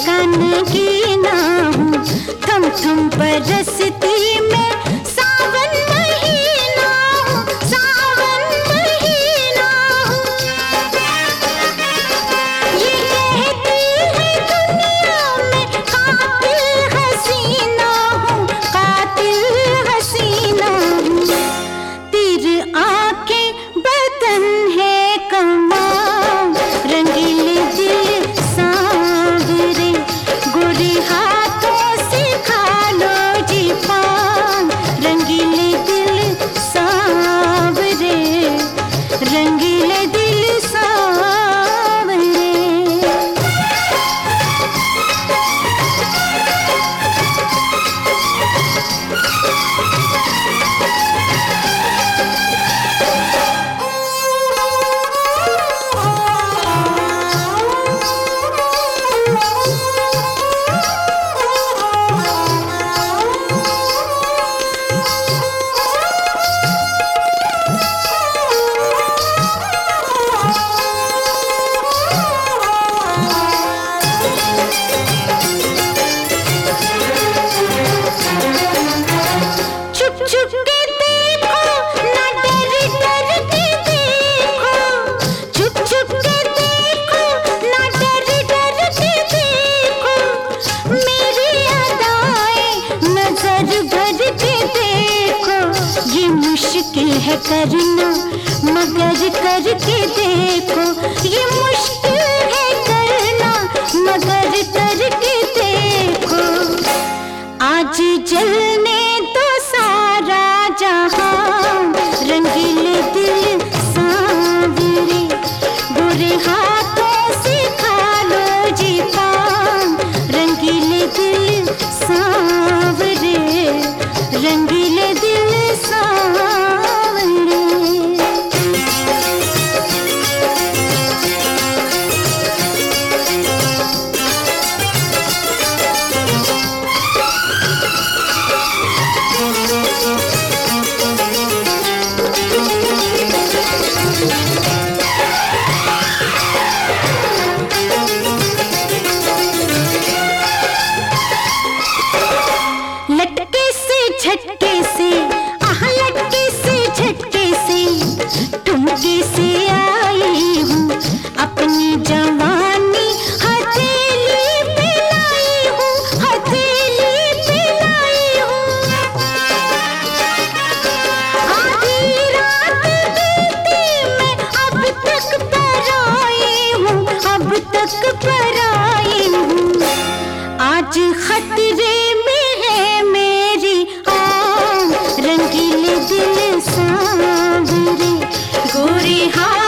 धड़कन की ना हूँ, थम थम बरसती मैं सावन महीना हूँ, सावन महीना हूँ। ये कहती है दुनिया में कातिल हसीना हूँ, कातिल हसीना हूँ। तीर आंखें बदन है कमाल, रंगीले दिल सांवरे, गोरे हाथों से खा लो जी पान। रंगीले दिल सांवरे, रंगीले दिल सांवरे। चुप के देखो ना डर डर के देखो, चुप के देखो ना डर डर के देखो। मेरी अदाएं नजर भर के देखो, ये मुश्किल है करना मगर करके देखो, ये मुश्किल है करना मगर करके देखो। आज जलने तो सारा जहां, रंगीले दिल सांवरे, बुरे हाथों से खा लो जी पान। रंगीले दिल सांवरे, रंगीले दिल सांवरे। लटके से झटके से, आह लटके से झटके से, ठुमके से आई हूँ अपनी जवानी हथेली पे लाई हूँ, हथेली पे लाई हूँ। आधी रात बीती मैं अब तक पर आई हूँ, अब तक पर आई हूँ। आज खतरे में है मेरी आँख, रंगीले दिल सांवरे, गोरे हाथ